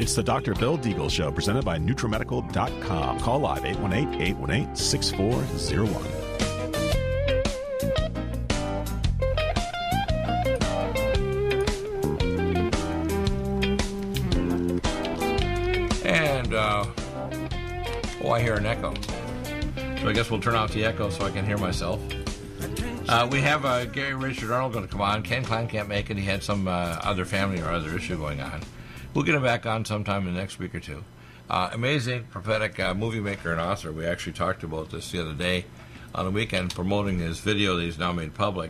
It's the Dr. Bill Deagle Show, presented by NutriMedical.com. Call live 818-818-6401. And, I hear an echo. So I guess we'll turn off the echo so I can hear myself. We have Gary Richard Arnold going to come on. Ken Klein can't make it. He had some other family or other issue going on. We'll get him back on sometime in the next week or two. Amazing, prophetic movie maker and author. We actually talked about this the other day on the weekend, promoting his video that he's now made public.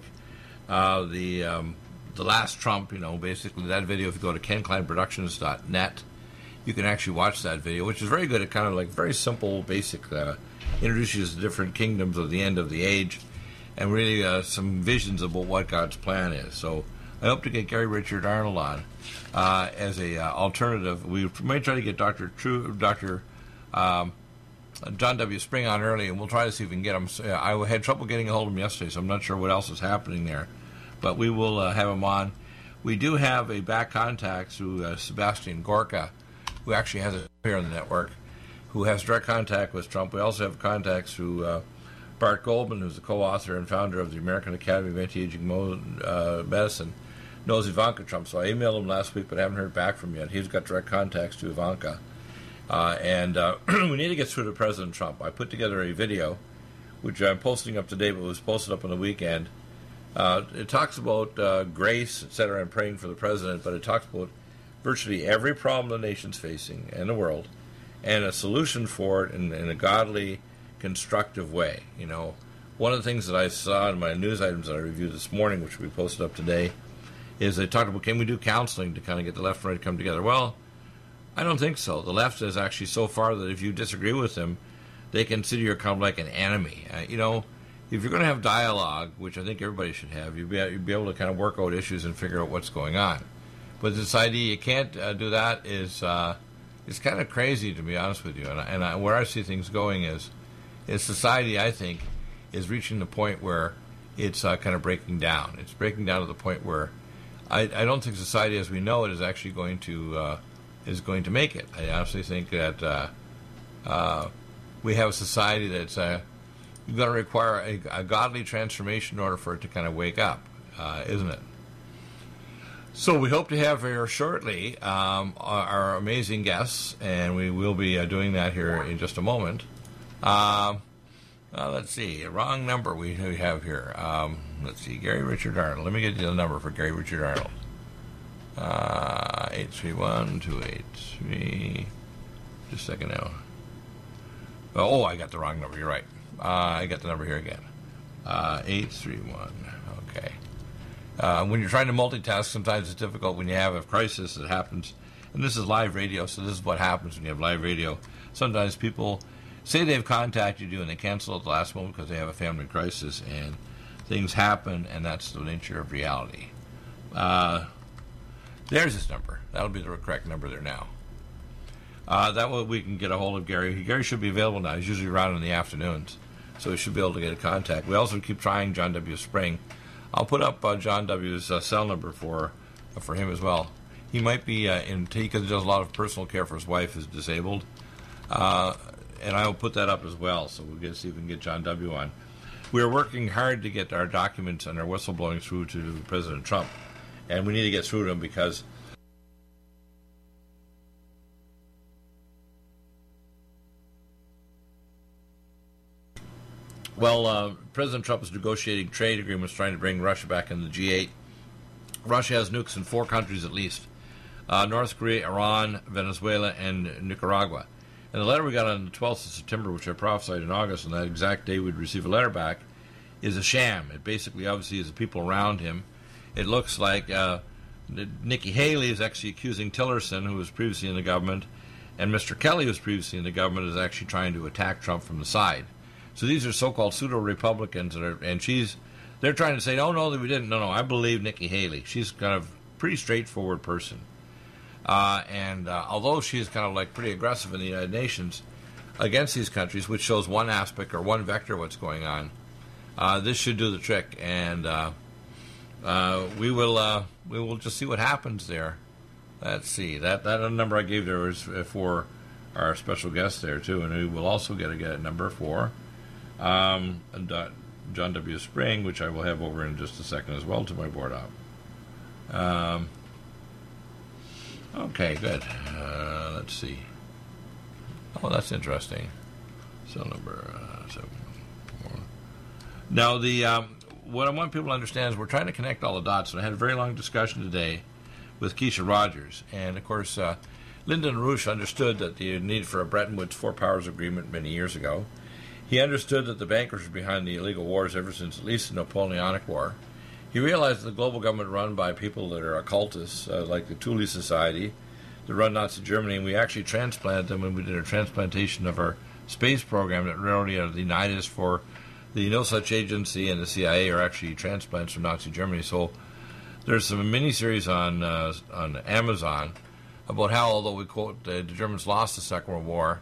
The Last Trump, basically that video, if you go to kenkleinproductions.net, you can actually watch that video, which is very good. It kind of like very simple, basic, introduces the different kingdoms of the end of the age, and really some visions about what God's plan is. So I hope to get Gary Richard Arnold on as a alternative. We may try to get Dr. John W. Spring on early, and we'll try to see if we can get him. I had trouble getting a hold of him yesterday, so I'm not sure what else is happening there. But we will have him on. We do have a back contact through Sebastian Gorka, who actually has it here on the network, who has direct contact with Trump. We also have contacts through Bart Goldman, who's the co-author and founder of the American Academy of Anti-Aging Medicine, knows Ivanka Trump. So I emailed him last week, but I haven't heard back from him yet. He's got direct contacts to Ivanka. And we need to get through to President Trump. I put together a video, which I'm posting up today, but was posted up on the weekend. It talks about grace, etc., and praying for the president, but it talks about virtually every problem the nation's facing and the world, and a solution for it in a godly, constructive way. One of the things that I saw in my news items that I reviewed this morning, which we posted up today, is they talked about, can we do counseling to kind of get the left and right to come together? Well, I don't think so. The left is actually so far that if you disagree with them, they consider you kind of like an enemy. If you're going to have dialogue, which I think everybody should have, you'd be able to kind of work out issues and figure out what's going on. But this idea you can't do that is kind of crazy, to be honest with you. And where I see things going is society, I think, is reaching the point where it's kind of breaking down. It's breaking down to the point where I don't think society as we know it is actually going to make it. I honestly think that we have a society that's going to require a godly transformation in order for it to kind of wake up, isn't it? So we hope to have here shortly our amazing guests, and we will be doing that here in just a moment. Let's see, wrong number we have here. Let's see, Gary Richard Arnold. Let me get you the number for Gary Richard Arnold. 831-283. Just a second now. Oh, I got the wrong number. You're right. I got the number here again. 831. Okay. When you're trying to multitask, sometimes it's difficult when you have a crisis that happens. And this is live radio, so this is what happens when you have live radio. Sometimes people say they've contacted you and they cancel at the last moment because they have a family crisis, and things happen, and that's the nature of reality. There's his number. That'll be the correct number there now. That way we can get a hold of Gary. Gary should be available now. He's usually around in the afternoons, so we should be able to get a contact. We also keep trying John W. Spring. I'll put up John W.'s cell number for him as well. He might be because he does a lot of personal care for his wife who's disabled, and I will put that up as well. So we'll see if we can get John W. on. We're working hard to get our documents and our whistleblowing through to President Trump, and we need to get through to him because President Trump is negotiating trade agreements trying to bring Russia back in the G8. Russia has nukes in 4 countries at least, North Korea, Iran, Venezuela, and Nicaragua. And the letter we got on the 12th of September, which I prophesied in August, on that exact day we'd receive a letter back, is a sham. It basically obviously is the people around him. It looks like Nikki Haley is actually accusing Tillerson, who was previously in the government, and Mr. Kelly, who was previously in the government, is actually trying to attack Trump from the side. So these are so-called pseudo-Republicans, they're trying to say, oh, no, we didn't. No, I believe Nikki Haley. She's kind of a pretty straightforward person. And although she's kind of like pretty aggressive in the United Nations against these countries, which shows one aspect or one vector of what's going on, this should do the trick. And we will just see what happens there. Let's see. That number I gave there was for our special guest there, too. And we will also get a number for John W. Spring, which I will have over in just a second as well to my board op. Okay, good. Let's see. Oh, that's interesting. Cell number 7. Now, what I want people to understand is we're trying to connect all the dots. And I had a very long discussion today with Keisha Rogers. And, of course, Lyndon LaRouche understood that the need for a Bretton Woods Four Powers Agreement many years ago. He understood that the bankers were behind the illegal wars ever since at least the Napoleonic War. He realized that the global government run by people that are occultists, like the Thule Society, that run Nazi Germany, and we actually transplanted them when we did a transplantation of our space program that really are the United for the No Such Agency and the CIA are actually transplants from Nazi Germany. So there's some miniseries on Amazon about how, although we quote the Germans lost the Second World War,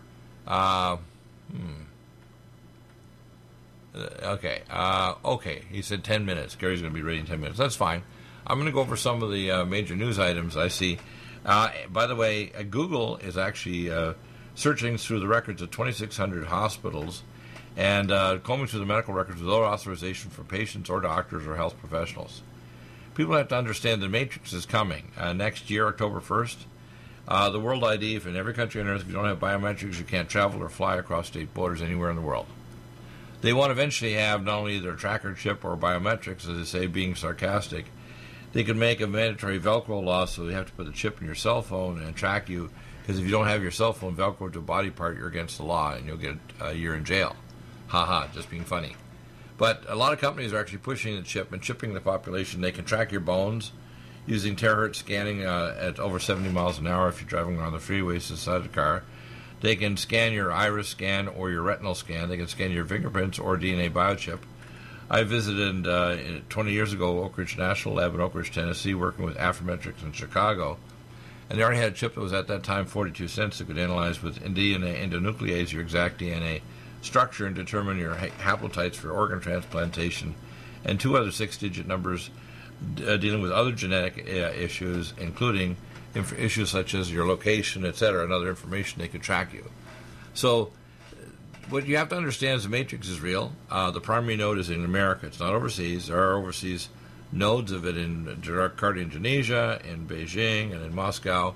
okay. He said 10 minutes. Gary's going to be ready in 10 minutes. That's fine. I'm going to go over some of the major news items I see. By the way, Google is actually searching through the records of 2,600 hospitals and combing through the medical records without authorization for patients or doctors or health professionals. People have to understand the Matrix is coming. Next year, October 1st, the World ID, if in every country on earth, if you don't have biometrics, you can't travel or fly across state borders anywhere in the world. They want to eventually have not only their tracker chip or biometrics, as they say, being sarcastic. They could make a mandatory Velcro law so you have to put the chip in your cell phone and track you, because if you don't have your cell phone Velcro to a body part, you're against the law and you'll get a year in jail. Just being funny. But a lot of companies are actually pushing the chip and chipping the population. They can track your bones using terahertz scanning at over 70 miles an hour if you're driving on the freeways inside the car. They can scan your iris scan or your retinal scan. They can scan your fingerprints or DNA biochip. I visited 20 years ago Oak Ridge National Lab in Oak Ridge, Tennessee, working with Affymetrix in Chicago. And they already had a chip that was at that time 42 cents that could analyze with DNA endonuclease your exact DNA structure and determine your haplotypes for organ transplantation, and 2 other 6-digit numbers dealing with other genetic issues, including issues such as your location, etc., and other information they could track you. So what you have to understand is the Matrix is real. The primary node is in America. It's not overseas. There are overseas nodes of it in Jakarta, Indonesia, in Beijing, and in Moscow.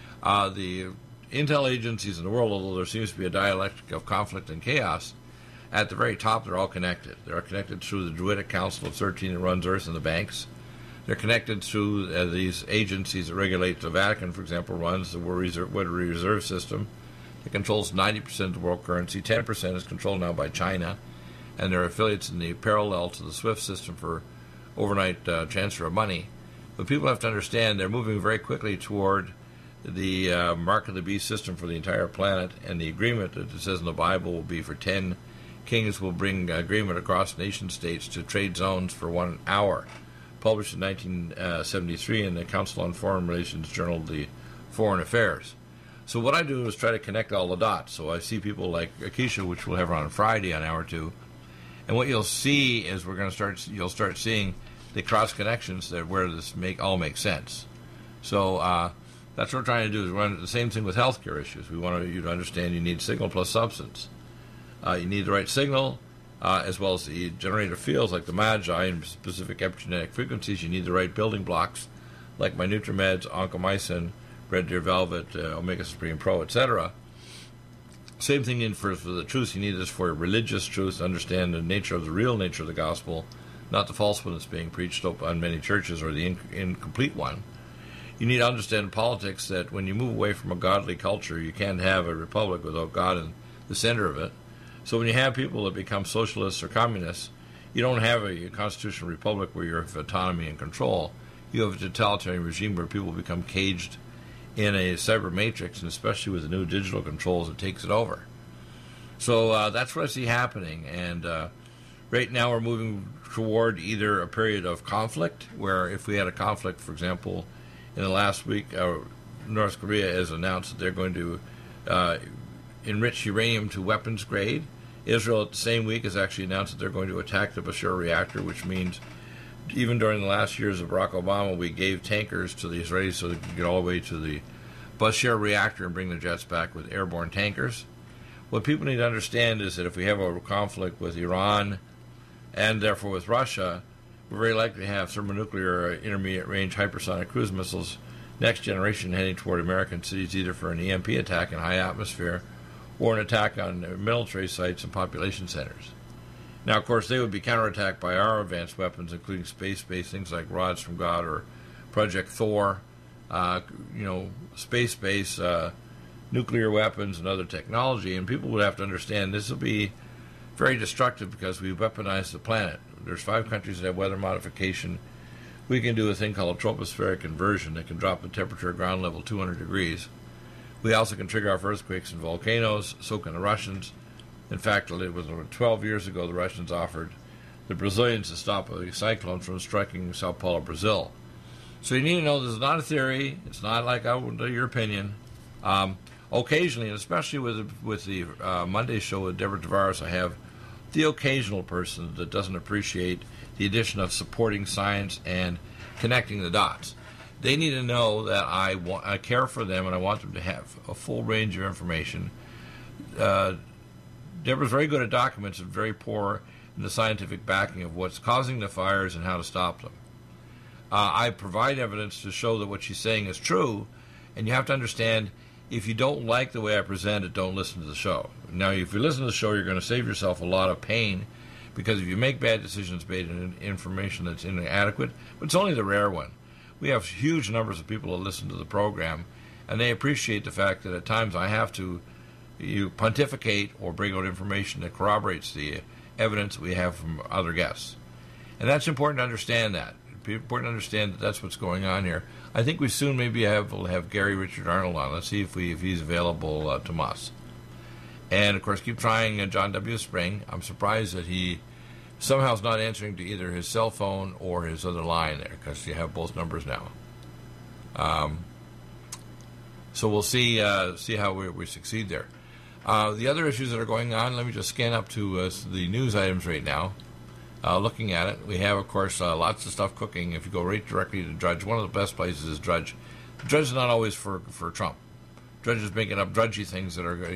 The intel agencies in the world, although there seems to be a dialectic of conflict and chaos, at the very top they're all connected. They're connected through the Druidic Council of 13 that runs Earth and the banks. They're connected through these agencies that regulate the Vatican, for example, runs the World Reserve System. It controls 90% of the world currency. 10% is controlled now by China, and their affiliates in the parallel to the SWIFT system for overnight transfer of money. But people have to understand they're moving very quickly toward the mark of the beast system for the entire planet, and the agreement that it says in the Bible will be for 10 kings will bring agreement across nation states to trade zones for 1 hour. Published in 1973 in the Council on Foreign Relations journal, The Foreign Affairs. So what I do is try to connect all the dots. So I see people like Akisha, which we'll have her on Friday on Hour 2. And what you'll see is you'll start seeing the cross connections that where this all makes sense. So that's what we're trying to do, is run the same thing with healthcare issues. We want you to understand you need signal plus substance. You need the right signal, as well as the generator fields like the Magi and specific epigenetic frequencies. You need the right building blocks like my NutriMeds, Oncomycin, Red Deer Velvet, Omega Supreme Pro, etc. Same thing for the truth. You need this for religious truth, to understand the nature of the real nature of the gospel, not the false one that's being preached on many churches or the incomplete one. You need to understand politics, that when you move away from a godly culture, you can't have a republic without God in the center of it. So when you have people that become socialists or communists, you don't have a constitutional republic where you have autonomy and control. You have a totalitarian regime where people become caged in a cyber matrix, and especially with the new digital controls, it takes it over. So that's what I see happening. And right now we're moving toward either a period of conflict, where if we had a conflict, for example, in the last week, North Korea has announced that they're going to enrich uranium to weapons grade. Israel, at the same week, has actually announced that they're going to attack the Bushehr reactor, which means even during the last years of Barack Obama, we gave tankers to the Israelis so they could get all the way to the Bushehr reactor and bring the jets back with airborne tankers. What people need to understand is that if we have a conflict with Iran and therefore with Russia, we're very likely to have thermonuclear intermediate-range hypersonic cruise missiles, next generation, heading toward American cities, either for an EMP attack in high atmosphere or an attack on military sites and population centers. Now, of course, they would be counterattacked by our advanced weapons, including space-based things like Rods from God or Project Thor, space-based nuclear weapons and other technology. And people would have to understand this will be very destructive because we've weaponized the planet. There's 5 countries that have weather modification. We can do a thing called a tropospheric inversion that can drop the temperature of ground level 200 degrees. We also can trigger off earthquakes and volcanoes, so can the Russians. In fact, it was 12 years ago the Russians offered the Brazilians to stop a cyclone from striking Sao Paulo, Brazil. So you need to know this is not a theory. It's not like your opinion. Occasionally, and especially with the Monday show with Deborah Tavares, I have the occasional person that doesn't appreciate the addition of supporting science and connecting the dots. They need to know that I care for them and I want them to have a full range of information. Deborah's very good at documents and very poor in the scientific backing of what's causing the fires and how to stop them. I provide evidence to show that what she's saying is true, and you have to understand, if you don't like the way I present it, don't listen to the show. Now, if you listen to the show, you're going to save yourself a lot of pain, because if you make bad decisions based on information that's inadequate, but it's only the rare one. We have huge numbers of people that listen to the program, and they appreciate the fact that at times I have to pontificate or bring out information that corroborates the evidence we have from other guests. And that's important to understand that. It's important to understand that that's what's going on here. I think we soon maybe will have Gary Richard Arnold on. Let's see if he's available to us. And, of course, keep trying John W. Spring. I'm surprised that he somehow is not answering to either his cell phone or his other line there, because you have both numbers now. So we'll see how we succeed there. The other issues that are going on, let me just scan up to the news items right now. Looking at it, we have, of course, lots of stuff cooking. If you go right directly to Drudge, one of the best places is Drudge. Drudge is not always for Trump. Drudge is making up drudgy things that are,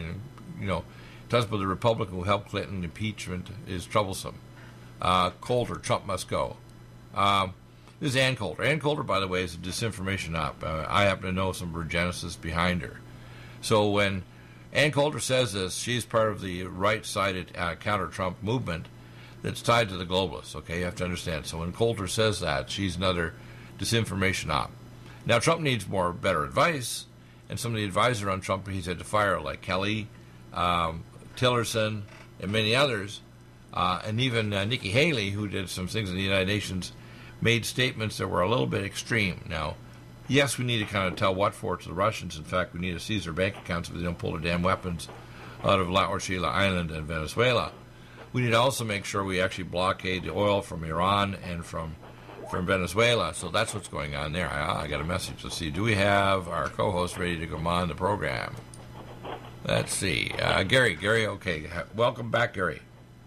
tells about the Republican who helped Clinton. Impeachment is troublesome. Coulter, Trump must go. This is Ann Coulter. Ann Coulter, by the way, is a disinformation op. I happen to know some of her genesis behind her. So when Ann Coulter says this, she's part of the right-sided counter-Trump movement that's tied to the globalists, okay? You have to understand. So when Coulter says that, she's another disinformation op. Now, Trump needs better advice, and some of the advisors on Trump he's had to fire, like Kelly, Tillerson, and many others, and even Nikki Haley, who did some things in the United Nations, made statements that were a little bit extreme. Now, yes, we need to kind of tell what for to the Russians. In fact, we need to seize their bank accounts if they don't pull their damn weapons out of La Orchila Island and Venezuela. We need to also make sure we actually blockade the oil from Iran and from Venezuela. So that's what's going on there. I got a message. Let's see. Do we have our co-host ready to come on the program? Let's see. Gary, okay. Welcome back, Gary.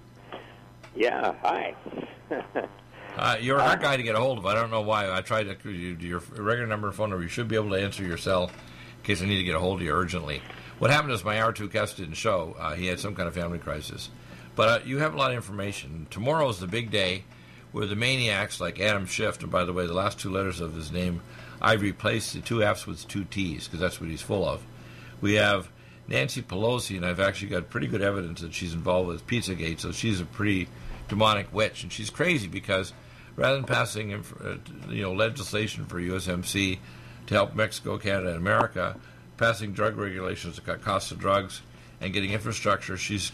Yeah, hi. You're a hard guy to get a hold of. I don't know why. I tried to your regular number and phone number. You should be able to answer your cell in case I need to get a hold of you urgently. What happened is my R2 guest didn't show. He had some kind of family crisis. But you have a lot of information. Tomorrow is the big day where the maniacs like Adam Schiff, and by the way, the last 2 letters of his name, I've replaced the 2 F's with 2 T's because that's what he's full of. We have Nancy Pelosi, and I've actually got pretty good evidence that she's involved with Pizzagate, so she's a pretty demonic witch. And she's crazy because rather than passing legislation for USMC to help Mexico, Canada, and America, passing drug regulations to cut costs of drugs and getting infrastructure, she's,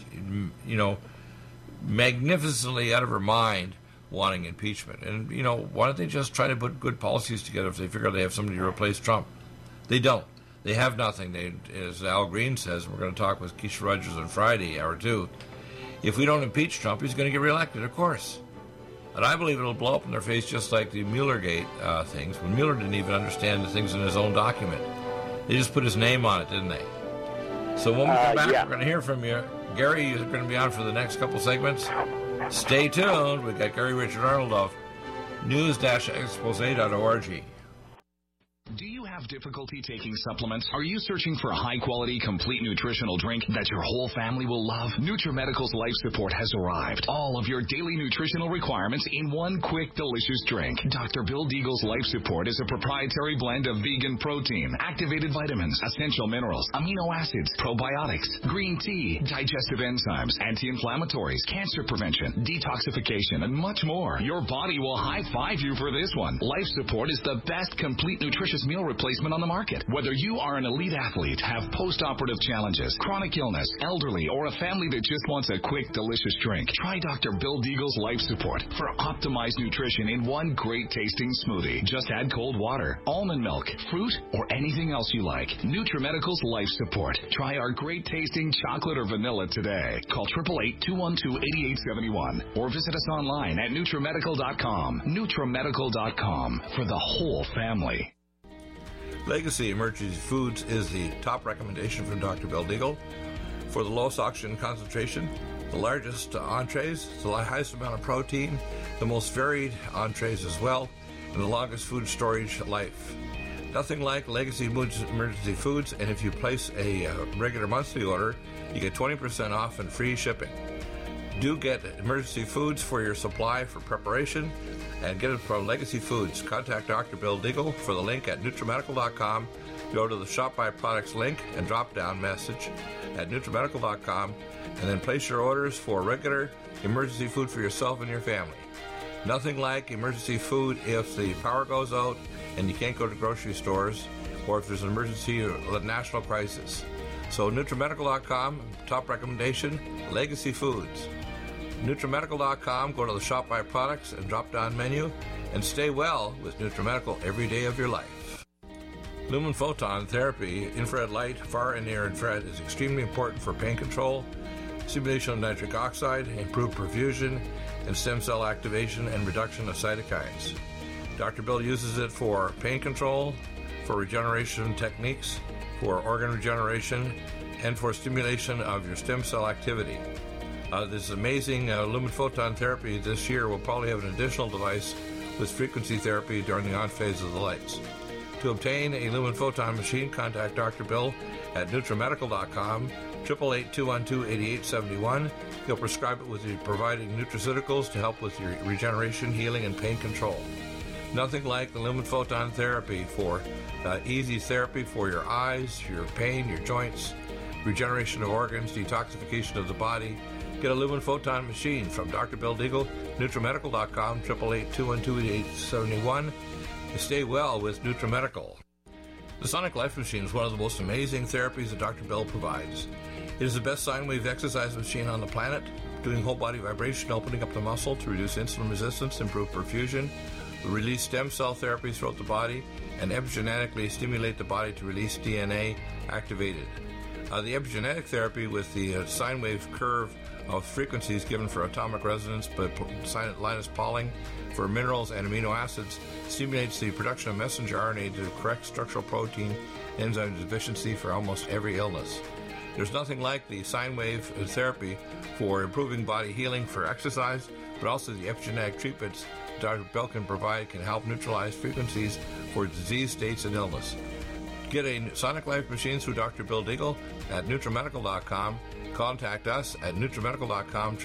magnificently out of her mind wanting impeachment. And, why don't they just try to put good policies together if they figure they have somebody to replace Trump? They don't. They have nothing. As Al Green says, we're going to talk with Keisha Rogers on Friday, hour 2. If we don't impeach Trump, he's going to get reelected, of course. And I believe it'll blow up in their face just like the Muellergate things, when Mueller didn't even understand the things in his own document. They just put his name on it, didn't they? So when we come back, We're going to hear from you. Gary, you're going to be on for the next couple segments. Stay tuned. We've got Gary Richard Arnold of news-expose.org. Do you have difficulty taking supplements? Are you searching for a high-quality, complete nutritional drink that your whole family will love? NutriMedical's Life Support has arrived. All of your daily nutritional requirements in one quick, delicious drink. Dr. Bill Deagle's Life Support is a proprietary blend of vegan protein, activated vitamins, essential minerals, amino acids, probiotics, green tea, digestive enzymes, anti-inflammatories, cancer prevention, detoxification, and much more. Your body will high-five you for this one. Life Support is the best complete nutritious meal replacement on the market. Whether you are an elite athlete, have post-operative challenges, chronic illness, elderly, or a family that just wants a quick, delicious drink, try Dr. Bill Deagle's Life Support for optimized nutrition in one great tasting smoothie. Just add cold water, almond milk, fruit, or anything else you like. NutriMedical's Life Support. Try our great tasting chocolate or vanilla today. Call 888-212-8871 or visit us online at NutriMedical.com. NutriMedical.com for the whole family. Legacy Emergency Foods is the top recommendation from Dr. Bill Deagle for the lowest oxygen concentration, the largest entrees, the highest amount of protein, the most varied entrees as well, and the longest food storage life. Nothing like Legacy Emergency Foods, and if you place a regular monthly order, you get 20% off and free shipping. Do get Emergency Foods for your supply for preparation, and get it from Legacy Foods. Contact Dr. Bill Deagle for the link at NutriMedical.com. Go to the Shop by Products link and drop-down message at NutriMedical.com, and then place your orders for regular emergency food for yourself and your family. Nothing like emergency food if the power goes out and you can't go to grocery stores, or if there's an emergency or a national crisis. So NutriMedical.com, top recommendation, Legacy Foods. NutriMedical.com, go to the Shop by Products and drop-down menu, and stay well with NutriMedical every day of your life. Lumen photon therapy, infrared light, far and near infrared, is extremely important for pain control, stimulation of nitric oxide, improved perfusion, and stem cell activation and reduction of cytokines. Dr. Bill uses it for pain control, for regeneration techniques, for organ regeneration, and for stimulation of your stem cell activity. This amazing Lumen photon therapy this year will probably have an additional device with frequency therapy during the on phase of the lights. To obtain a Lumen photon machine, contact Dr. Bill at NutriMedical.com, 888-212-8871. He'll prescribe it with you providing nutraceuticals to help with your regeneration, healing, and pain control. Nothing like the Lumen photon therapy for easy therapy for your eyes, your pain, your joints, regeneration of organs, detoxification of the body. Get a Lumen photon machine from Dr. Bill Deagle, NutriMedical.com, 888-212-8871. Stay well with NutriMedical. The Sonic Life Machine is one of the most amazing therapies that Dr. Bill provides. It is the best sine wave exercise machine on the planet, doing whole body vibration, opening up the muscle to reduce insulin resistance, improve perfusion, release stem cell therapies throughout the body, and epigenetically stimulate the body to release DNA activated. The epigenetic therapy with the sine wave curve of frequencies given for atomic resonance by Linus Pauling for minerals and amino acids stimulates the production of messenger RNA to correct structural protein enzyme deficiency for almost every illness. There's nothing like the sine wave therapy for improving body healing for exercise, but also the epigenetic treatments Dr. Bill can provide can help neutralize frequencies for disease states and illness. Get a Sonic Life machine through Dr. Bill Deagle at NutriMedical.com. Contact us at NutriMedical.com,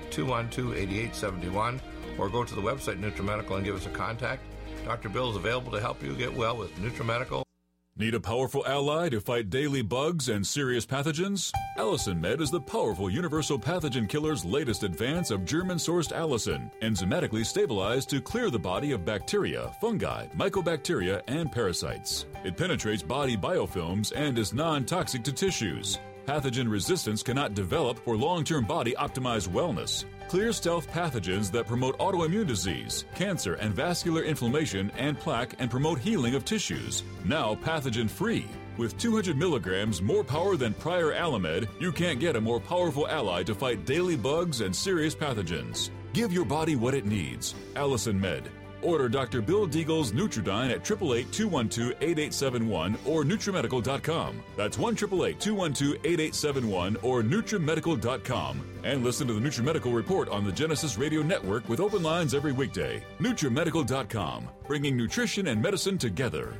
888-212-8871, or go to the website NutriMedical and give us a contact. Dr. Bill is available to help you get well with NutriMedical. Need a powerful ally to fight daily bugs and serious pathogens? Allicin Med is the powerful universal pathogen killer's latest advance of German-sourced allicin, enzymatically stabilized to clear the body of bacteria, fungi, mycobacteria, and parasites. It penetrates body biofilms and is non-toxic to tissues. Pathogen resistance cannot develop for long-term body-optimized wellness. Clear stealth pathogens that promote autoimmune disease, cancer, and vascular inflammation and plaque and promote healing of tissues. Now pathogen-free. With 200 milligrams more power than prior Alamed, you can't get a more powerful ally to fight daily bugs and serious pathogens. Give your body what it needs. Allicin Med. Order Dr. Bill Deagle's Nutridyne at 888-212-8871 or NutriMedical.com. That's 1-888-212-8871 or NutriMedical.com. And listen to the NutriMedical Report on the Genesis Radio Network with open lines every weekday. NutriMedical.com, bringing nutrition and medicine together.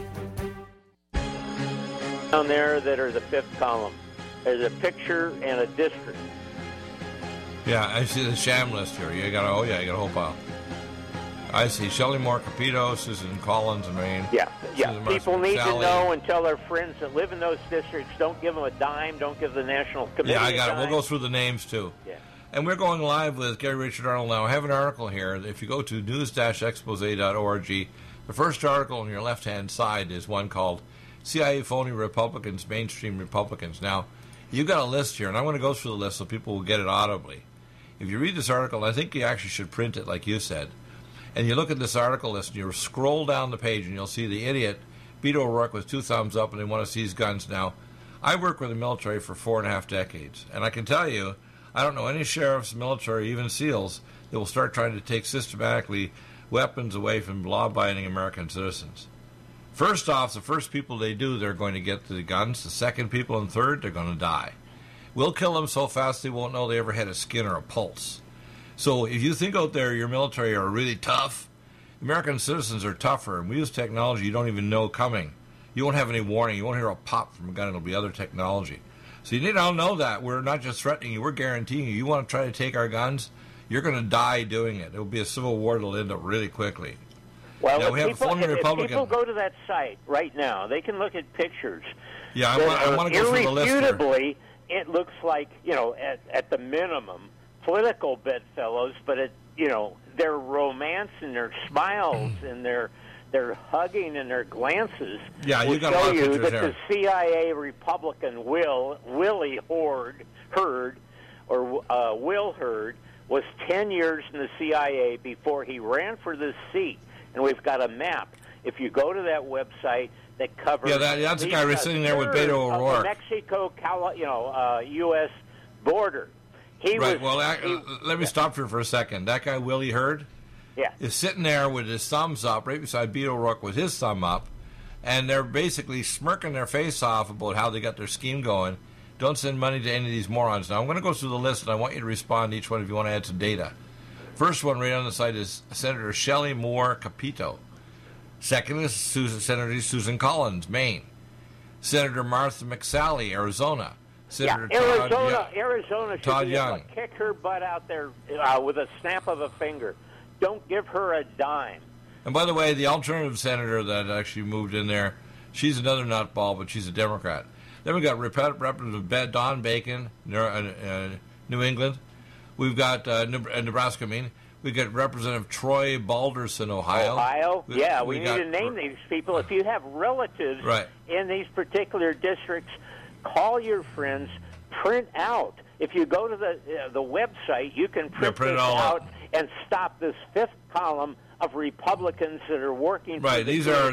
Down there that are the fifth column. There's a picture and a district. Yeah, I see the sham list here. You got a whole pile. I see Shelley Moore Capito, Susan Collins in Maine. Yeah. People need Sally. to know and tell their friends that live in those districts. Don't give them a dime. Don't give the National Committee Yeah, I got a it. We'll dime. go through the names, too. Yeah. And we're going live with Gary Richard Arnold now. I have an article here. If you go to news-expose.org, the first article on your left-hand side is one called CIA Phony Republicans, Mainstream Republicans. Now, you've got a list here, and I'm going to go through the list so people will get it audibly. If you read this article, I think you actually should print it like you said, and you look at this article list, and you scroll down the page, and you'll see the idiot, Beto O'Rourke, with 2 thumbs up, and they want to seize guns. Now, I worked with the military for 4.5 decades, and I can tell you, I don't know any sheriffs, military, even SEALs, that will start trying to take systematically weapons away from law-abiding American citizens. First off, the first people they do, they're going to get the guns. The second people and third, they're going to die. We'll kill them so fast they won't know they ever had a skin or a pulse. So if you think out there your military are really tough, American citizens are tougher, and we use technology you don't even know coming. You won't have any warning. You won't hear a pop from a gun. It'll be other technology. So you need to know that. We're not just threatening you. We're guaranteeing you. You want to try to take our guns, you're going to die doing it. It will be a civil war that'll end up really quickly. Well, now, we have people, a phony Republican. If people go to that site right now, they can look at pictures. Yeah, I want to go through the list here. Irrefutably, it looks like, at the minimum, political bedfellows, but their romance and their smiles and their hugging and their glances will show you that the CIA Republican Willie Hurd was 10 years in the CIA before he ran for this seat, and we've got a map. If you go to that website that covers, that's the guy sitting there with Beto O'Rourke, the U.S. border. Let me stop here for a second. That guy Willie Hurd, is sitting there with his thumbs up right beside Beto O'Rourke with his thumb up, and they're basically smirking their face off about how they got their scheme going. Don't send money to any of these morons. Now, I'm going to go through the list, and I want you to respond to each one if you want to add some data. First one right on the site is Senator Shelley Moore Capito. Second is Senator Susan Collins, Maine. Senator Martha McSally, Arizona. Senator Arizona should be able to kick her butt out there with a snap of a finger. Don't give her a dime. And by the way, the alternative senator that actually moved in there, she's another nutball, but she's a Democrat. Then we've got Representative Don Bacon, New England. We've got Nebraska, We've got Representative Troy Balderson, Ohio. We need to name these people. If you have relatives in these particular districts, call your friends, print out. If you go to the website, you can print this out and stop this fifth column of Republicans that are working for these are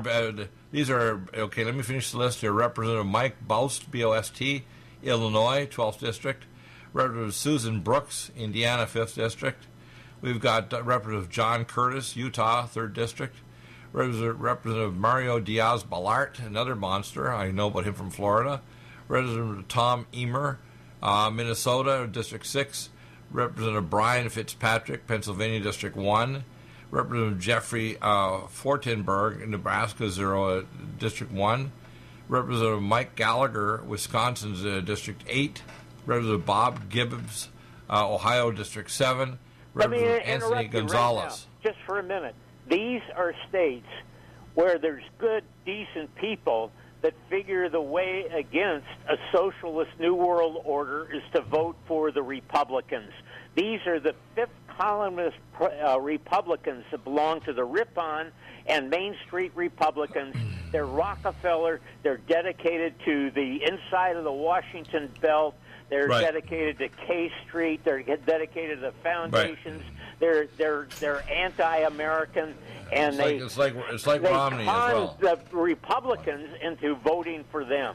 okay. Let me finish the list here. Representative Mike Bost, B-O-S-T, Illinois, 12th District. Representative Susan Brooks, Indiana, 5th District. We've got Representative John Curtis, Utah, 3rd District. Representative Mario Diaz-Balart, another monster. I know about him from Florida. Representative Tom Emer, Minnesota, District 6. Representative Brian Fitzpatrick, Pennsylvania, District 1. Representative Jeffrey Fortenberg, Nebraska, 0, District 1. Representative Mike Gallagher, Wisconsin's District 8. Representative Bob Gibbs, Ohio, District 7. Representative Anthony Gonzalez. Right now, just for a minute. These are states where there's good, decent people that figure the way against a socialist New World Order is to vote for the Republicans. These are the fifth columnist Republicans that belong to the Ripon and Main Street Republicans. They're Rockefeller. They're dedicated to the inside of the Washington belt. They're dedicated to K Street. They're dedicated to the foundations. They're anti-American, and it's like Romney as well. The Republicans into voting for them.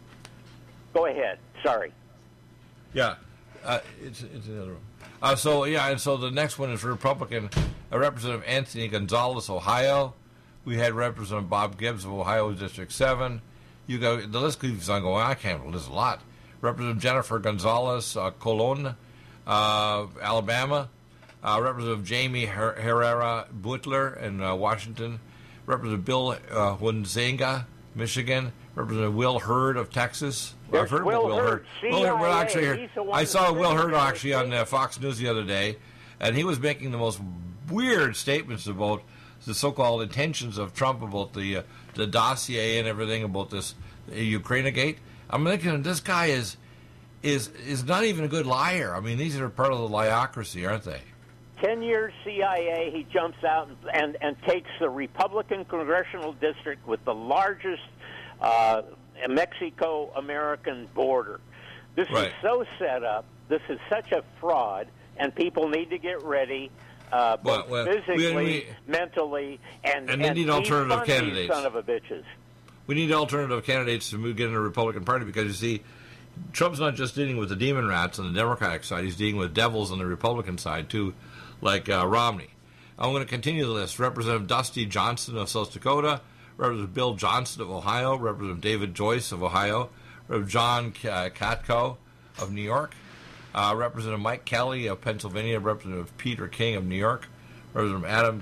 Go ahead. Sorry. Yeah, it's another one. So the next one is Republican Representative Anthony Gonzalez, Ohio. We had Representative Bob Gibbs of Ohio District 7. You go, the list keeps on going. I can't list a lot. Representative Jennifer Gonzalez, Colon, Alabama. Representative Jamie Herrera Butler in Washington. Representative Bill Hunzinga, Michigan. Representative Will Hurd of Texas. There's I've heard Will Will Hurd. CIA, Actually, I saw Will Hurd actually on Fox News the other day, and he was making the most weird statements about the so-called intentions of Trump about the dossier and everything about this Ukraine-gate. I'm thinking this guy is not even a good liar. I mean, these are part of the liocracy, aren't they? 10 years CIA, he jumps out and takes the Republican congressional district with the largest Mexico-American border. This is so set up. This is such a fraud, and people need to get ready, both physically, mentally, and they need alternative candidates. Son of a bitches. We need alternative candidates to get in the Republican Party because, you see, Trump's not just dealing with the demon rats on the Democratic side. He's dealing with devils on the Republican side, too, like Romney. I'm going to continue the list. Representative Dusty Johnson of South Dakota, Representative Bill Johnson of Ohio, Representative David Joyce of Ohio, Representative John Katko of New York, Representative Mike Kelly of Pennsylvania, Representative Peter King of New York, Representative Adam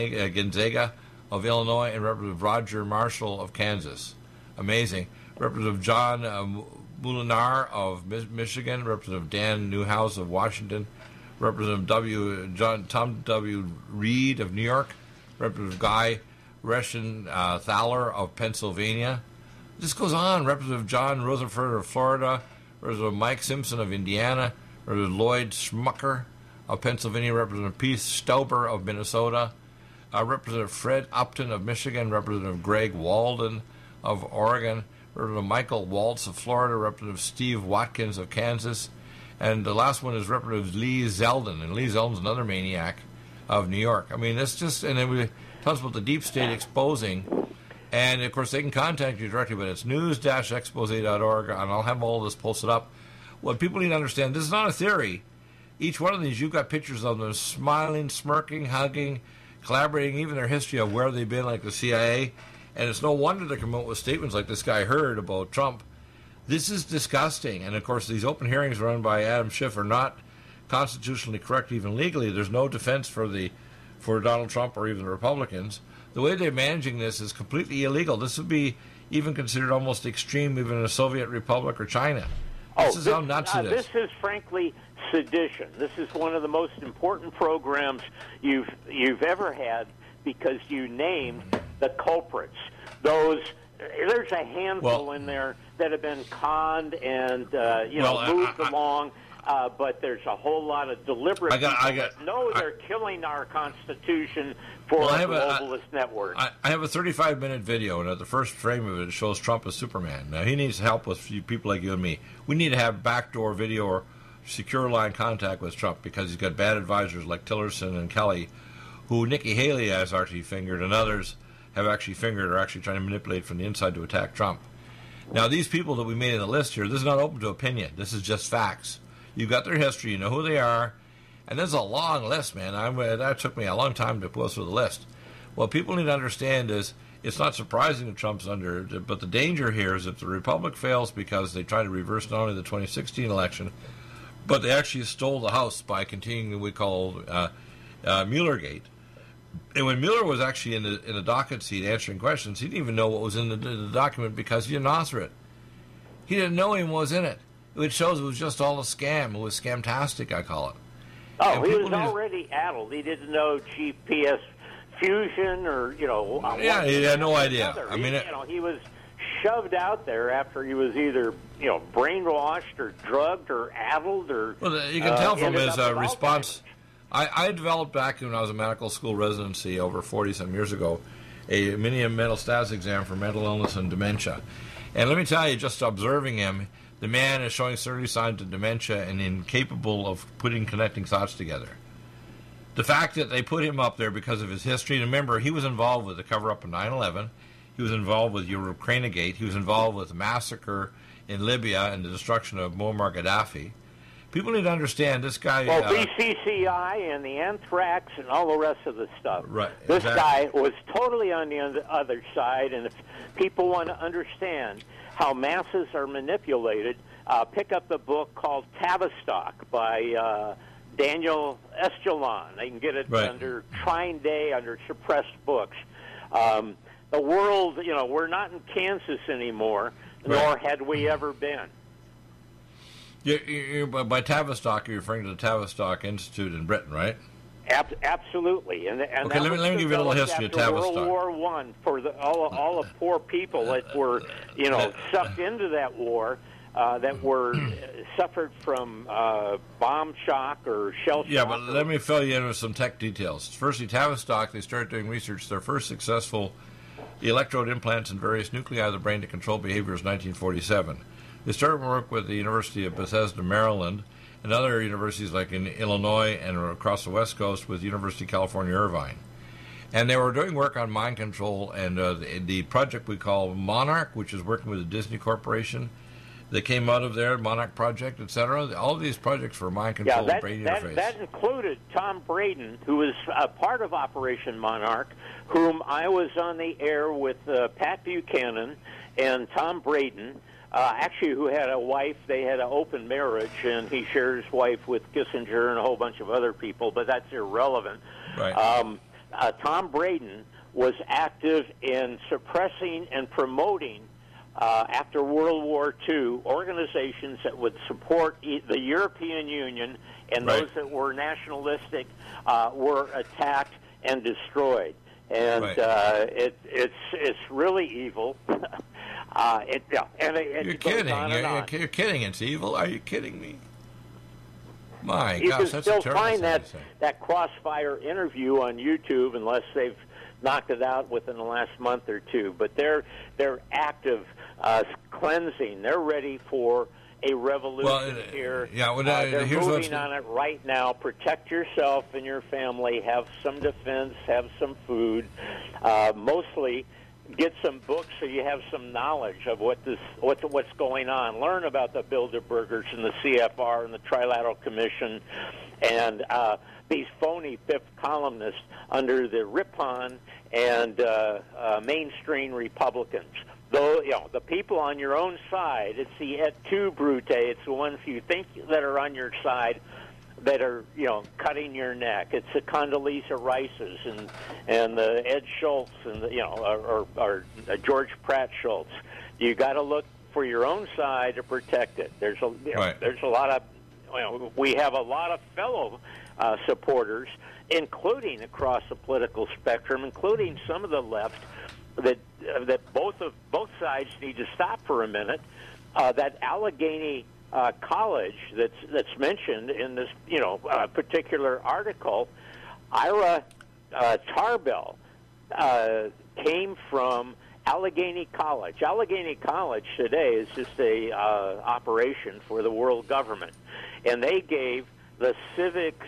Gonzaga of Illinois, and Representative Roger Marshall of Kansas. Amazing. Representative John Moulinar of Michigan, Representative Dan Newhouse of Washington, Representative Tom W. Reed of New York, Representative Guy Reshin Thaler of Pennsylvania. This goes on. Representative John Rutherford of Florida, Representative Mike Simpson of Indiana, Representative Lloyd Schmucker of Pennsylvania, Representative Pete Stauber of Minnesota, Representative Fred Upton of Michigan, Representative Greg Walden of Oregon, Representative Michael Waltz of Florida, Representative Steve Watkins of Kansas, and the last one is Representative Lee Zeldin, and Lee Zeldin's another maniac of New York. I mean, it's just, and then we talk about the deep state exposing, and of course they can contact you directly, but it's news-expose.org, and I'll have all this posted up. What people need to understand, this is not a theory. Each one of these, you've got pictures of them smiling, smirking, hugging, collaborating, even their history of where they've been, like the CIA, and it's no wonder they come out with statements like this guy heard about Trump. This is disgusting, and of course these open hearings run by Adam Schiff are not constitutionally correct, even legally. There's no defense for Donald Trump or even the Republicans. The way they're managing this is completely illegal. This would be even considered almost extreme, even in a Soviet republic or China. This is how nuts it is. This is frankly sedition. This is one of the most important programs you've ever had because you named the culprits. There's a handful in there that have been conned and moved along. But there's a whole lot of deliberate people that know they're killing our Constitution for a globalist network. I have a 35-minute video, and at the first frame of it shows Trump as Superman. Now, he needs help with people like you and me. We need to have backdoor video or secure line contact with Trump because he's got bad advisors like Tillerson and Kelly, who Nikki Haley has actually fingered, and others have actually fingered or actually trying to manipulate from the inside to attack Trump. Now, these people that we made in the list here, this is not open to opinion. This is just facts. You've got their history. You know who they are. And there's a long list, man. That took me a long time to go through the list. What people need to understand is it's not surprising that Trump's under, but the danger here is if the Republic fails because they try to reverse not only the 2016 election, but they actually stole the House by continuing what we call Muellergate. And when Mueller was actually in the docket seat answering questions, he didn't even know what was in the document because he didn't author it. He didn't know what was in it. It shows it was just all a scam. It was scamtastic, I call it. Oh, he was already addled. He didn't know GPS fusion or, yeah, he had no idea. I mean, he was shoved out there after he was either, brainwashed or drugged or addled or. Well, you can tell from his response. I developed back when I was a medical school residency over 40-some years ago a mini mental status exam for mental illness and dementia. And let me tell you, just observing him, the man is showing early signs of dementia and incapable of connecting thoughts together. The fact that they put him up there because of his history, and remember, he was involved with the cover-up of 9/11. He was involved with Ukraine-gate. He was involved with the massacre in Libya and the destruction of Muammar Gaddafi. People need to understand this guy. Well, BCCI and the anthrax and all the rest of the stuff. Right. This exactly. guy was totally on the other side, and if people want to understand how masses are manipulated, pick up the book called Tavistock by Daniel Estulon. They can get it under Trine Day, under suppressed books. The world, we're not in Kansas anymore, nor had we ever been. By Tavistock, you're referring to the Tavistock Institute in Britain, right? Absolutely. And okay, let me give you a little history of Tavistock. World War I, for all the poor people that were, sucked into that war, that were suffered from bomb shock or shell shock. Yeah, but let me fill you in with some tech details. Firstly, Tavistock, they started doing research. Their first successful electrode implants in various nuclei of the brain to control behavior was 1947. They started work with the University of Bethesda, Maryland, and other universities like in Illinois and across the West Coast with University of California, Irvine. And they were doing work on mind control, and the project we call Monarch, which is working with the Disney Corporation, that came out of there, Monarch Project, etc. All of these projects for mind control and brain interface. That included Tom Braden, who was a part of Operation Monarch, whom I was on the air with Pat Buchanan and Tom Braden, actually who had a wife. They had an open marriage, and he shared his wife with Kissinger and a whole bunch of other people, but that's irrelevant. Right. Tom Braden was active in suppressing and promoting after World War II, organizations that would support the European Union, and those that were nationalistic were attacked and destroyed. And it's really evil. You're kidding. You're kidding. It's evil. Are you kidding me? My you gosh, can that's still a terrible find thing to say. that Crossfire interview on YouTube, unless they've knocked it out within the last month or two. But they're active cleansing. They're ready for a revolution here. They're moving on it right now. Protect yourself and your family. Have some defense. Have some food. Mostly, get some books so you have some knowledge of what's going on. Learn about the Bilderbergers and the CFR and the Trilateral Commission and these phony fifth columnists under the Ripon and mainstream Republicans. Though, the people on your own side, it's the et tu, Brute. It's the ones you think that are on your side that are, cutting your neck. It's the Condoleezza Rices and the Ed Schultz and or George Pratt Schultz. You got to look for your own side to protect it. There's a lot of, we have a lot of fellow supporters, including across the political spectrum, including some of the left, that both sides need to stop for a minute. That Allegheny College that's mentioned in this particular article, Ira Tarbell came from Allegheny College. Allegheny College today is just a operation for the world government, and they gave the Civics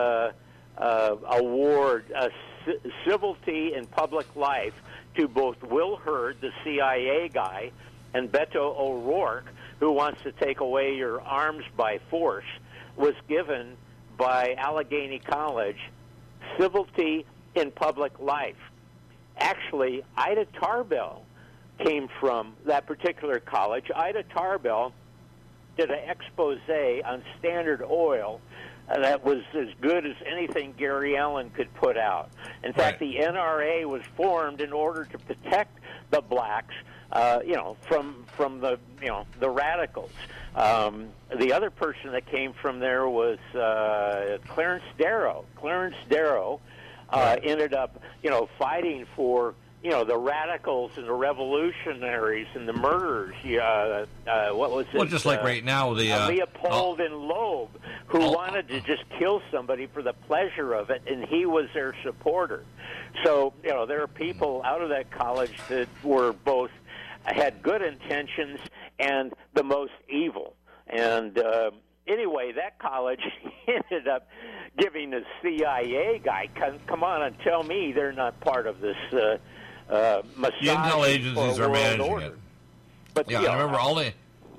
Award, Civility in Public Life, to both Will Hurd, the CIA guy, and Beto O'Rourke, who wants to take away your arms by force, was given by Allegheny College Civility in Public Life. Actually, Ida Tarbell came from that particular college. Ida Tarbell did an expose on Standard Oil that was as good as anything Gary Allen could put out. In fact, the NRA was formed in order to protect the blacks, from the radicals. The other person that came from there was Clarence Darrow. Clarence Darrow ended up, fighting for the radicals and the revolutionaries and the murderers. What was it? Well, just like right now, Leopold and Loeb, who wanted to just kill somebody for the pleasure of it, and he was their supporter. So, there are people out of that college that were both had good intentions and the most evil. And anyway, that college ended up giving the CIA guy, come on and tell me they're not part of this massage. The intel agencies are managing it. But I remember all the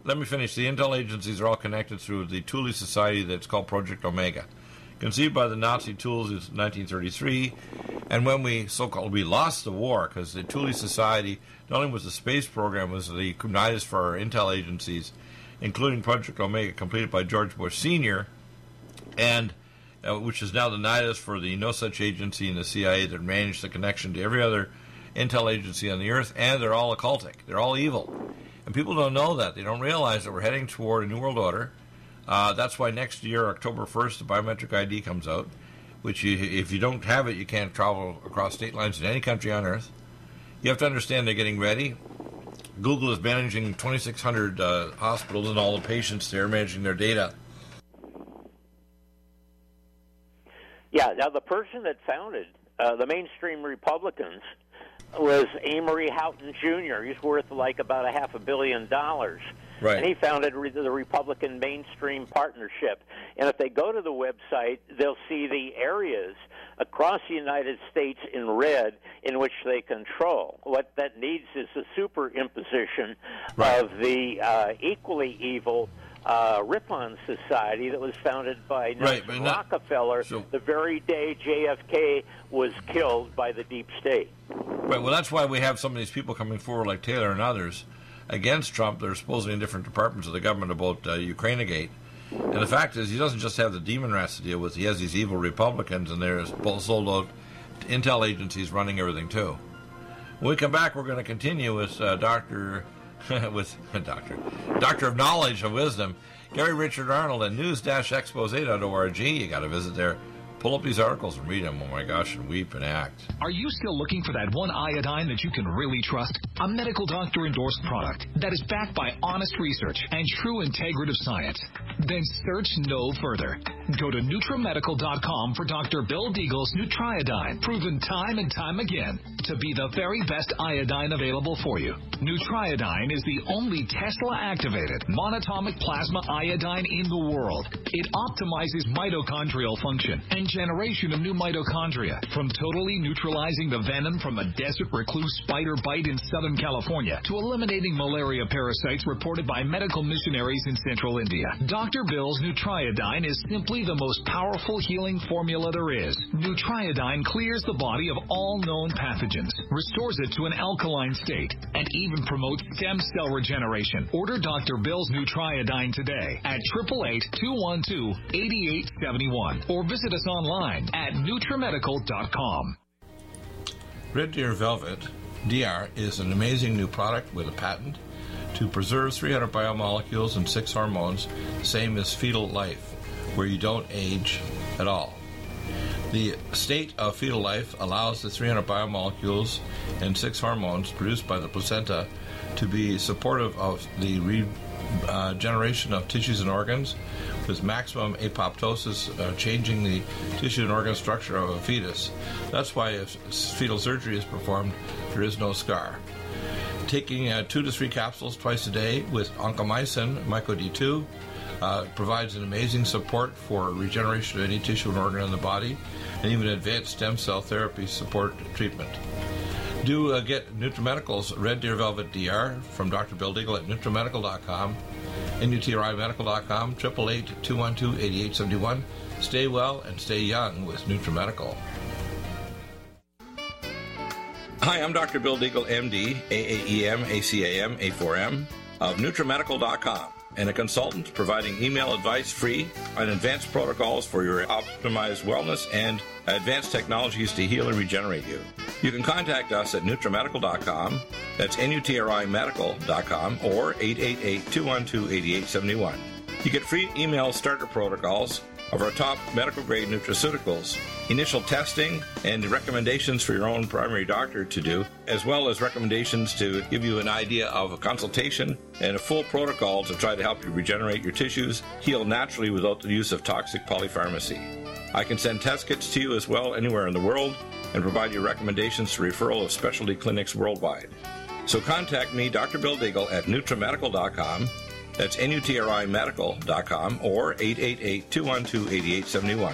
let me finish. The intel agencies are all connected through the Thule Society that's called Project Omega. Conceived by the Nazi tools in 1933, and when we lost the war, because the Thule Society, not only was the space program, was the united for our intel agencies, including Project Omega, completed by George Bush Sr., and which is now the NIDIS for the No Such Agency in the CIA that managed the connection to every other intel agency on the earth, and they're all occultic. They're all evil. And people don't know that. They don't realize that we're heading toward a new world order. That's why next year, October 1st, the biometric ID comes out, which if you don't have it, you can't travel across state lines in any country on earth. You have to understand they're getting ready. Google is managing 2,600 hospitals and all the patients there, managing their data. Yeah, now the person that founded the mainstream Republicans was Amory Houghton Jr. He's worth like about $500 million. Right. And he founded the Republican Mainstream Partnership. And if they go to the website, they'll see the areas across the United States in red in which they control. What that needs is a superimposition of the equally evil Ripon Society that was founded by Nelson Rockefeller the very day JFK was killed by the deep state. Right. Well, that's why we have some of these people coming forward, like Taylor and others, against Trump. They're supposedly in different departments of the government about Ukrainegate. And the fact is, he doesn't just have the demon rats to deal with. He has these evil Republicans, and there's both sold out intel agencies running everything too. When we come back, we're going to continue with Doctor of Knowledge and Wisdom, Gary Richard Arnold, at news-expose.org. You got to visit there. Pull up these articles and read them, oh my gosh, and weep and act. Are you still looking for that one iodine that you can really trust? A medical doctor-endorsed product that is backed by honest research and true integrative science? Then search no further. Go to NutriMedical.com for Dr. Bill Deagle's Nutriodine, proven time and time again to be the very best iodine available for you. Nutriodine is the only Tesla-activated monatomic plasma iodine in the world. It optimizes mitochondrial function and generation of new mitochondria, from totally neutralizing the venom from a desert recluse spider bite in Southern California to eliminating malaria parasites reported by medical missionaries in Central India. Dr. Bill's Nutriodine is simply the most powerful healing formula there is. Nutriodine clears the body of all known pathogens, restores it to an alkaline state, and even promotes stem cell regeneration. Order Dr. Bill's Nutriodine today at 888-212-8871 or visit us online at NutriMedical.com. Red Deer Velvet DR is an amazing new product with a patent to preserve 300 biomolecules and 6 hormones, same as fetal life, where you don't age at all. The state of fetal life allows the 300 biomolecules and 6 hormones produced by the placenta to be supportive of the regeneration of tissues and organs, with maximum apoptosis, changing the tissue and organ structure of a fetus. That's why if fetal surgery is performed, there is no scar. Taking 2 to 3 capsules twice a day with oncomycin, MycoD2, provides an amazing support for regeneration of any tissue and organ in the body, and even advanced stem cell therapy support treatment. Do get NutriMedical's Red Deer Velvet DR from Dr. Bill Deagle at NutriMedical.com, NutriMedical.com, 888-212-8871. Stay well and stay young with NutriMedical. Hi, I'm Dr. Bill Deagle, MD, AAEM, ACAM, A4M, of NutriMedical.com, and a consultant providing email advice free on advanced protocols for your optimized wellness and advanced technologies to heal and regenerate you. You can contact us at NutriMedical.com, that's NutriMedical.com, or 888-212-8871. You get free email starter protocols of our top medical-grade nutraceuticals, initial testing, and recommendations for your own primary doctor to do, as well as recommendations to give you an idea of a consultation and a full protocol to try to help you regenerate your tissues, heal naturally without the use of toxic polypharmacy. I can send test kits to you as well anywhere in the world and provide you recommendations to referral of specialty clinics worldwide. So contact me, Dr. Bill Deagle, at NutriMedical.com. That's NutriMedical.com, or 888-212-8871.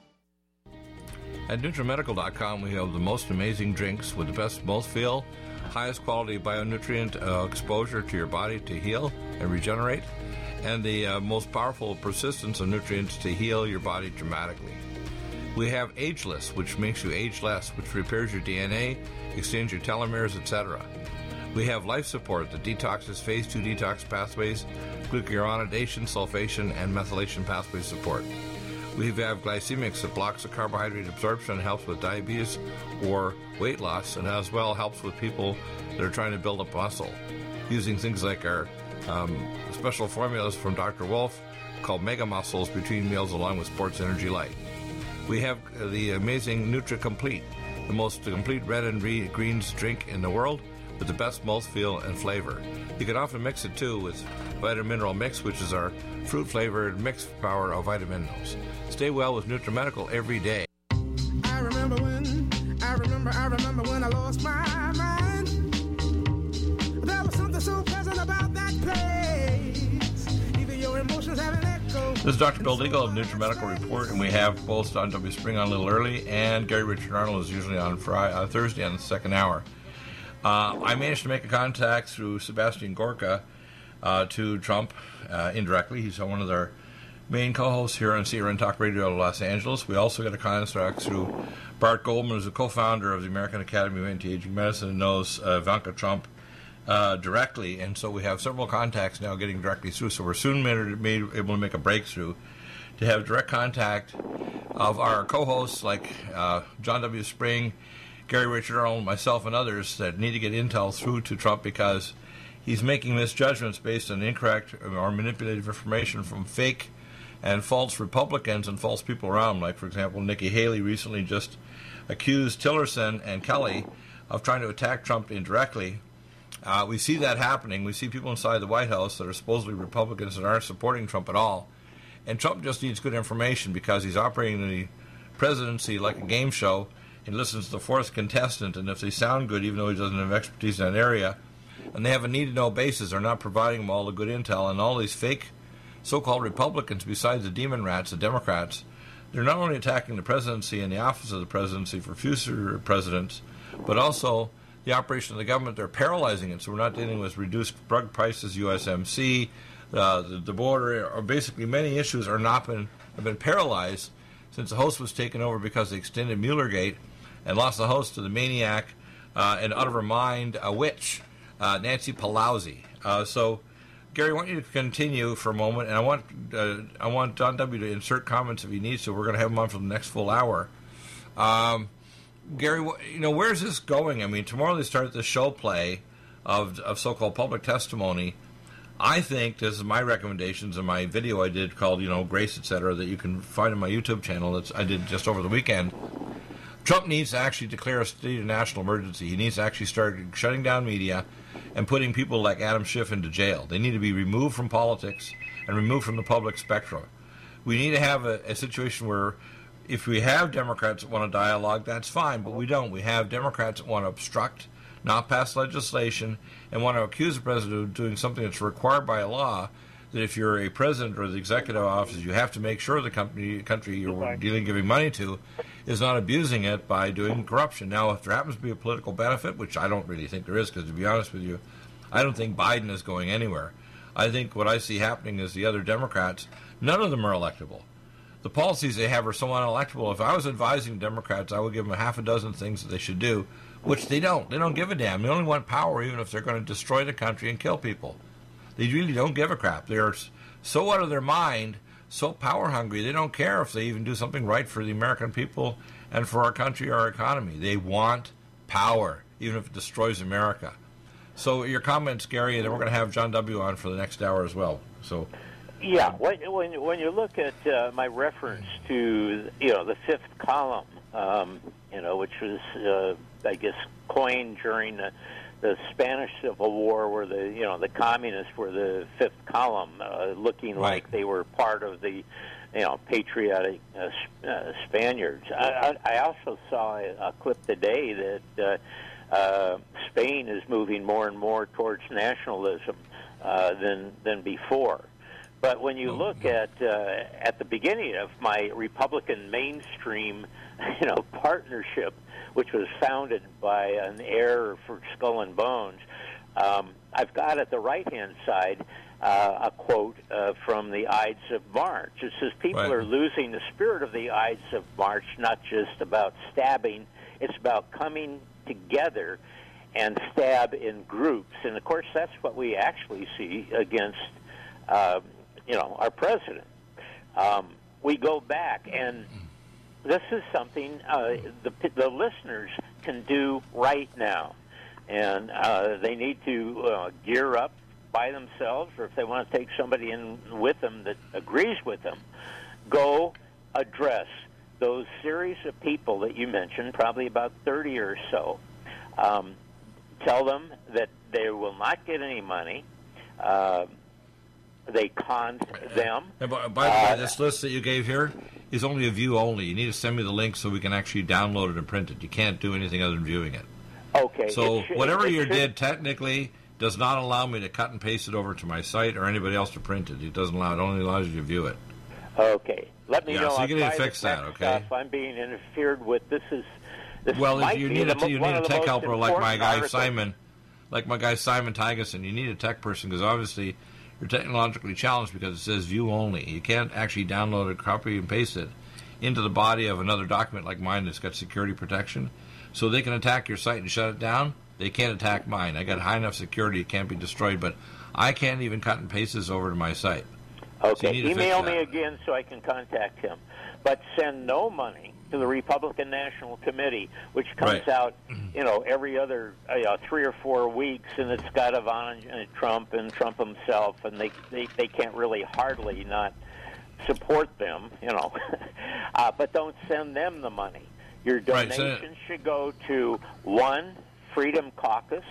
At NutriMedical.com, we have the most amazing drinks with the best mouthfeel, highest quality bionutrient exposure to your body to heal and regenerate, and the most powerful persistence of nutrients to heal your body dramatically. We have Ageless, which makes you age less, which repairs your DNA, extends your telomeres, etc. We have Life Support that detoxes phase 2 detox pathways, glucuronidation, sulfation, and methylation pathway support. We have Glycemics that blocks the carbohydrate absorption and helps with diabetes or weight loss, and as well helps with people that are trying to build up muscle, using things like our special formulas from Dr. Wolf called Mega Muscles between meals along with Sports Energy Light. We have the amazing NutriComplete, the most complete red and greens drink in the world with the best mouthfeel and flavor. You can often mix it too with Vitamin Mineral Mix, which is our fruit-flavored mixed power of vitamin minerals. Stay well with NutriMedical every day. I remember when I lost my mind. There was something so pleasant about that place. Even your emotions have an echo. This is Dr. Bill Deagle of NutriMedical Report, and we have both John W. Spring on a little early, and Gary Richard Arnold is usually on Thursday on the second hour. I managed to make a contact through Sebastian Gorka to Trump indirectly. He's one of their main co-hosts here on CRN Talk Radio Los Angeles. We also got a contact through Bart Goldman, who's a co-founder of the American Academy of Anti-Aging Medicine and knows Ivanka Trump directly. And so we have several contacts now getting directly through. So we're soon able to make a breakthrough to have direct contact of our co-hosts like John W. Spring, Gary Richard Arnold, myself, and others that need to get intel through to Trump because he's making misjudgments based on incorrect or manipulative information from fake and false Republicans and false people around. Like, for example, Nikki Haley recently just accused Tillerson and Kelly of trying to attack Trump indirectly. We see that happening. We see people inside the White House that are supposedly Republicans that aren't supporting Trump at all. And Trump just needs good information because he's operating the presidency like a game show. He listens to the fourth contestant, and if they sound good, even though he doesn't have expertise in that area, and they have a need-to-know basis, they're not providing him all the good intel, and all these fake so-called Republicans, besides the demon rats, the Democrats, they're not only attacking the presidency and the office of the presidency for future presidents, but also the operation of the government. They're paralyzing it, so we're not dealing with reduced drug prices, USMC, the border, or basically many issues have been paralyzed since the host was taken over because they extended Muellergate and lost the host to the maniac and out of her mind, a witch, Nancy Pelosi. So, Gary, I want you to continue for a moment, and I want John W. to insert comments if he needs to. We're going to have him on for the next full hour. Gary, where's this going? I mean, tomorrow they start the show play of so-called public testimony. I think, this is my recommendations in my video I did called, Grace, etc., that you can find on my YouTube channel that I did just over the weekend. Trump needs to actually declare a state of national emergency. He needs to actually start shutting down media and putting people like Adam Schiff into jail. They need to be removed from politics and removed from the public spectrum. We need to have a situation where if we have Democrats that want to dialogue, that's fine, but we don't. We have Democrats that want to obstruct, not pass legislation, and want to accuse the president of doing something that's required by law, that if you're a president or the executive office, you have to make sure the country you're giving money to is not abusing it by doing corruption. Now, if there happens to be a political benefit, which I don't really think there is, because to be honest with you, I don't think Biden is going anywhere. I think what I see happening is the other Democrats, none of them are electable. The policies they have are so unelectable. If I was advising Democrats, I would give them half a dozen things that they should do, which they don't. They don't give a damn. They only want power, even if they're going to destroy the country and kill people. They really don't give a crap. They're so out of their mind, so power hungry, they don't care if they even do something right for the American people and for our country or our economy. They want power, even if it destroys America. So your comments, Gary, and then we're going to have John W. on for the next hour as well. So, yeah, when you look at my reference to the fifth column, which was I guess coined during the Spanish Civil War, where the communists were the fifth column, looking like they were part of the patriotic Spaniards. I also saw a clip today that Spain is moving more and more towards nationalism than before. But when you look at the beginning of my Republican mainstream, partnership, which was founded by an heir for Skull and Bones, I've got at the right-hand side a quote from the Ides of March. It says, people are losing the spirit of the Ides of March, not just about stabbing. It's about coming together and stab in groups. And, of course, that's what we actually see against, our president. We go back, and this is something the listeners can do right now. And they need to gear up by themselves, or if they want to take somebody in with them that agrees with them, go address those series of people that you mentioned, probably about 30 or so. Tell them that they will not get any money. They conned them. And by the way, this list that you gave here is only a view only. You need to send me the link so we can actually download it and print it. You can't do anything other than viewing it. Okay. So whatever you did technically does not allow me to cut and paste it over to my site or anybody else to print it. It doesn't allow. It only allows you to view it. Okay. Let me know. So you need to fix that. Okay. I'm being interfered with. This well, if you need you need a tech helper like my guy articles. Simon, Tygeson. You need a tech person because obviously you're technologically challenged because it says view only. You can't actually download it, copy and paste it into the body of another document like mine that's got security protection. So they can attack your site and shut it down. They can't attack mine. I got high enough security it can't be destroyed, but I can't even cut and paste this over to my site. Okay, So email me again so I can contact him. But send no money to the Republican National Committee, which comes out, every other 3 or 4 weeks, and it's got Ivanka Trump and Trump himself, and they can't really hardly not support them, but don't send them the money. Your donation should go to 1, Freedom Caucus,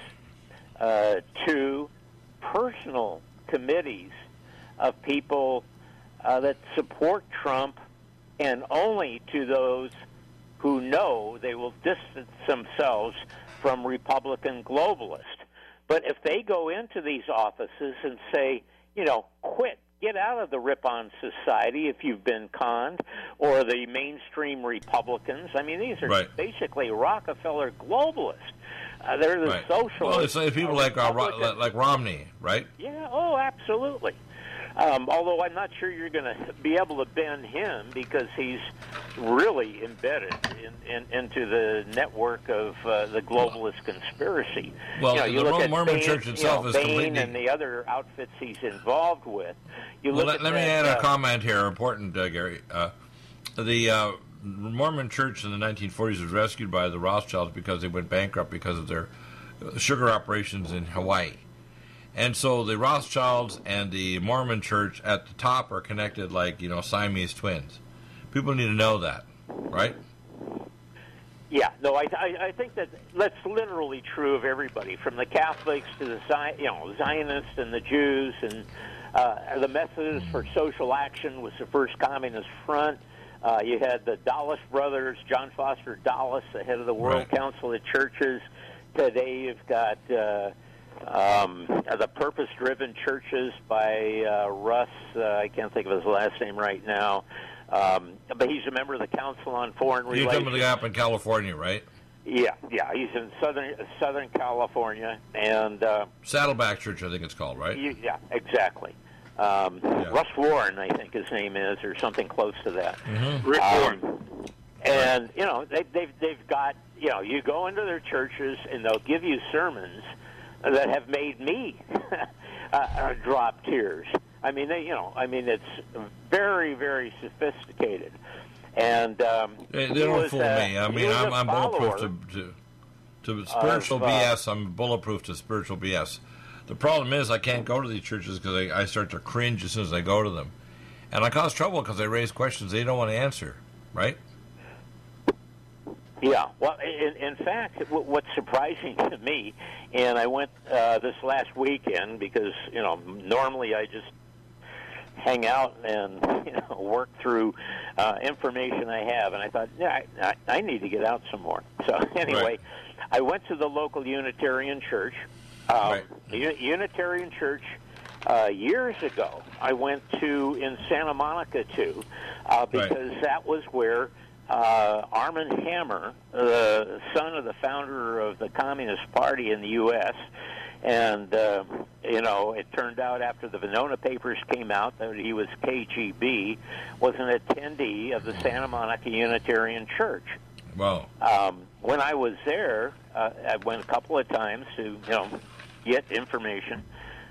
2, personal committees of people that support Trump, and only to those who know they will distance themselves from Republican globalists. But if they go into these offices and say, quit, get out of the Ripon Society if you've been conned, or the mainstream Republicans. I mean, these are basically Rockefeller globalists. They're the socialists. Well, it's like people like Romney, right? Yeah, absolutely. Although I'm not sure you're going to be able to bend him because he's really embedded into the network of the globalist conspiracy. Well, you the look at Mormon Bain, Church itself is Bain completely... and the other outfits he's involved with. Let me add a comment here, important, Gary. The Mormon Church in the 1940s was rescued by the Rothschilds because they went bankrupt because of their sugar operations in Hawaii. And so the Rothschilds and the Mormon Church at the top are connected like, Siamese twins. People need to know that, right? Yeah, no, I think that's literally true of everybody, from the Catholics to the Zionists and the Jews, and the Methodists for Social Action was the first communist front. You had the Dulles brothers, John Foster Dulles, the head of the World Council of Churches. Today you've got the Purpose-Driven Churches by Russ. I can't think of his last name right now. But he's a member of the Council on Foreign Relations. You're talking about the guy up in California, right? Yeah, he's in Southern California. And Saddleback Church, I think it's called, right? Yeah, exactly. Russ Warren, I think his name is, or something close to that. Mm-hmm. Rick Warren. And, they've got, you go into their churches and they'll give you sermons that have made me drop tears. I mean, it's very, very very and they don't fool me. I mean, I'm bulletproof to spiritual BS. I'm bulletproof to spiritual BS. The problem is I can't go to these churches because I start to cringe as soon as I go to them, and I cause trouble because I raise questions they don't want to answer. Right? Yeah. Well, in fact, what's surprising to me, and I went this last weekend because normally I just hang out and work through information I have, and I thought, I need to get out some more. So anyway, I went to the local Unitarian church. Unitarian Church years ago, I went to in Santa Monica too, because that was where Armand Hammer, the son of the founder of the Communist Party in the U.S., and, it turned out after the Venona Papers came out that he was KGB, was an attendee of the Santa Monica Unitarian Church. Wow. When I was there, I went a couple of times to, get information.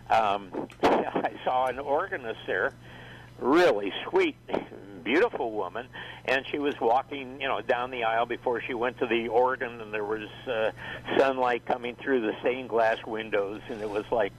I saw an organist there, really sweet, beautiful woman, and she was walking, down the aisle before she went to the organ, and there was sunlight coming through the stained glass windows, and it was like,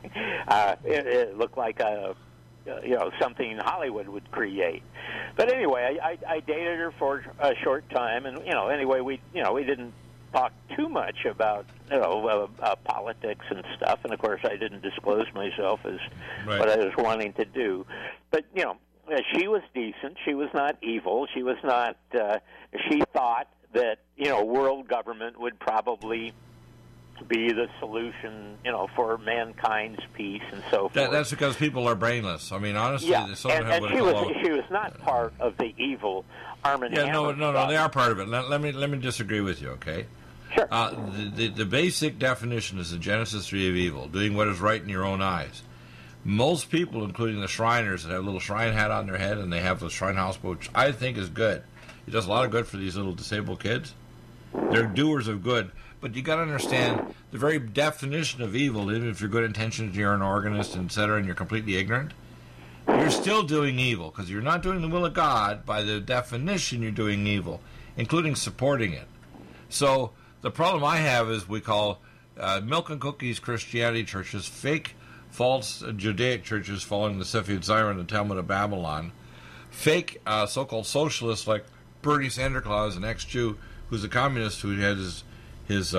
it looked like something Hollywood would create. But anyway, I dated her for a short time, and anyway, we didn't talk too much about politics and stuff, and of course I didn't disclose myself as what I was wanting to do. But she was decent. She was not evil. She was not. She thought that world government would probably be the solution, for mankind's peace and so forth. That's because people are brainless. I mean, honestly, yeah. and she was not part of the evil Armand Hammer. No, they are part of it. Let me disagree with you, okay? Sure. The basic definition is in Genesis 3 of evil, doing what is right in your own eyes. Most people, including the Shriners, that have a little shrine hat on their head and they have the shrine house, which I think is good. It does a lot of good for these little disabled kids. They're doers of good. But you got to understand the very definition of evil, even if you're good intentions, you're an organist, etc., and you're completely ignorant, you're still doing evil because you're not doing the will of God. By the definition, you're doing evil, including supporting it. So the problem I have is we call milk and cookies Christianity churches, fake, false Judaic churches following the Sefer Yetzirah and the Talmud of Babylon, fake so-called socialists like Bernie Santa Claus, an ex-Jew who's a communist who had his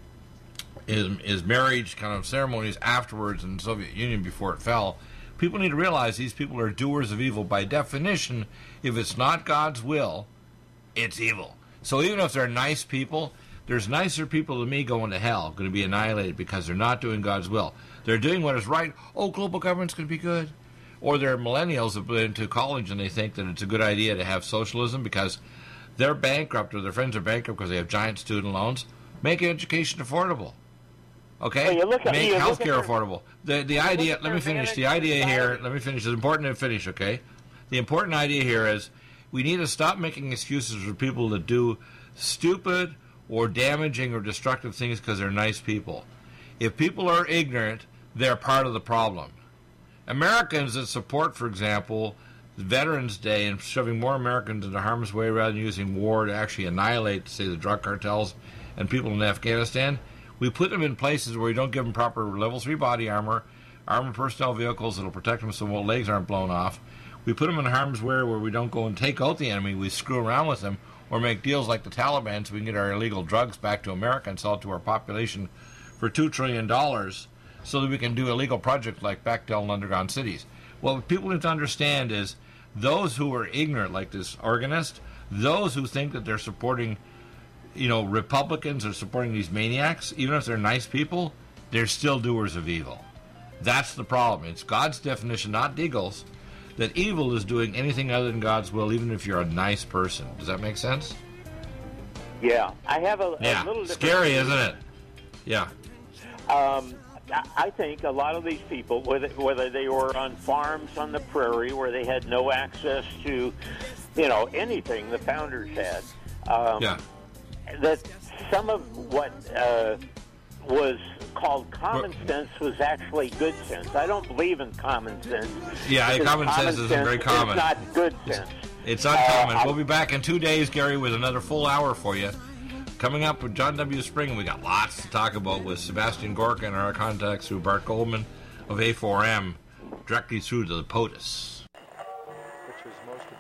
marriage kind of ceremonies afterwards in the Soviet Union before it fell. People need to realize these people are doers of evil. By definition, if it's not God's will, it's evil. So even if they're nice people, there's nicer people than me going to hell, going to be annihilated because they're not doing God's will. They're doing what is right. Oh, global government's going to be good. Or they're millennials that went into college and they think that it's a good idea to have socialism because they're bankrupt or their friends are bankrupt because they have giant student loans. Make education affordable. Okay? Make healthcare affordable. The idea, let me finish. The idea here, let me finish. It's important to finish, okay? The important idea here is we need to stop making excuses for people that do stupid or damaging or destructive things because they're nice people. If people are ignorant, they're part of the problem. Americans that support, for example, Veterans Day and shoving more Americans into harm's way rather than using war to actually annihilate, say, the drug cartels and people in Afghanistan, we put them in places where we don't give them proper level 3 body armor, armored personnel vehicles that will protect them so legs aren't blown off. We put them in harm's way where we don't go and take out the enemy, we screw around with them or make deals like the Taliban so we can get our illegal drugs back to America and sell it to our population for $2 trillion so that we can do illegal projects like Bechtel and underground cities. What people need to understand is those who are ignorant, like this organist, those who think that they're supporting, Republicans or supporting these maniacs, even if they're nice people, they're still doers of evil. That's the problem. It's God's definition, not Deagle's, that evil is doing anything other than God's will, even if you're a nice person. Does that make sense? Yeah. I have a little different... Scary, isn't it? Yeah. I think a lot of these people, whether they were on farms on the prairie where they had no access to, anything the founders had, that some of what was called common sense was actually good sense. I don't believe in common sense. Yeah, common sense isn't very common. It's not good sense. It's uncommon. We'll be back in 2 days, Gary, with another full hour for you. Coming up with John W. Spring, we got lots to talk about with Sebastian Gorka and our contacts through Bart Goldman of A4M, directly through to the POTUS.